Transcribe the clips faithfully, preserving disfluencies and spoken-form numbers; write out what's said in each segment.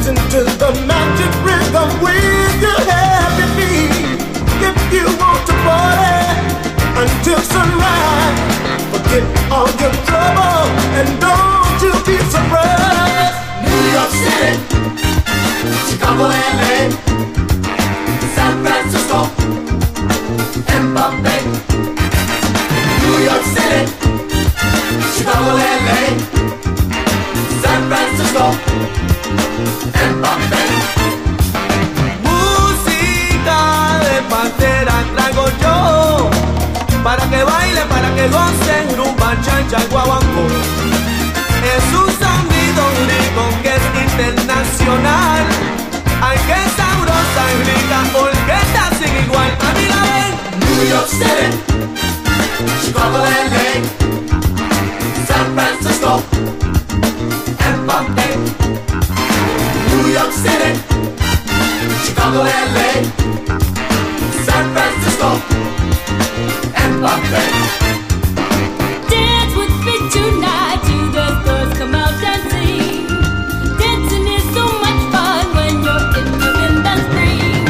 listen to the magic rhythm with your happy feet. If you want to party until sunrise, forget all your trouble and don't you be surprised. New York City, Chicago, L A, San Francisco, and Bombay. New York City, Chicago, L A, San Francisco, and Bombay. Música de pantera traigo yo, para que baile, para que goce, rumba, chancha y guaguancó. Es un sonido único que es internacional. Ay, qué sabrosa y rica, orquesta sin igual. A mí la ven. New York City, Chicago, L A, San Francisco, and Bombay. New York City, Chicago, L A, San Francisco, and Bombay. Dance with me tonight, you girls, girls, come out and sing. Dancing is so much fun when you're in the wind and spring.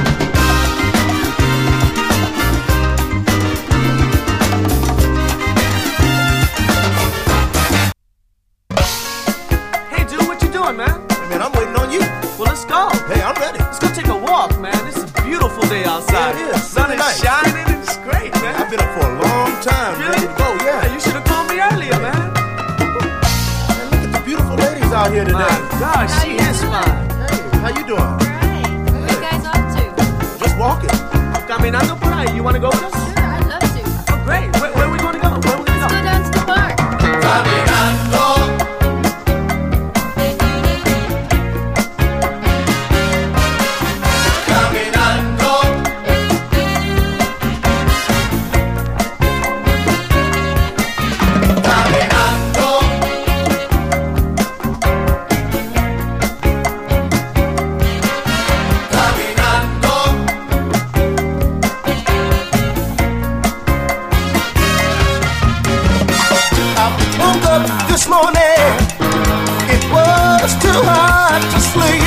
Hey, dude, what you doing, man? Hey man, I'm waiting on you. Well, let's go. Hey, I'm ready. Let's go take a walk, man. It's a beautiful day outside. Yeah, it is. Sun is Nice. shining and it's great, man. I've been up for a long time. Really? Ready to go, yeah. Yeah, you should have called me earlier, man. Man, look at the beautiful ladies out here today. My gosh, she is fine. Hey, how you doing? Great. What are you guys up to? Just walking. Caminando por ahí. You want to go with us? Sure, I'd love to. Oh, great. Where, where are we going to go? Where are we going to Let's go? go down to the park. Caminando. Caminando. Caminando. Caminando. I woke up this morning, it was too hard to sleep.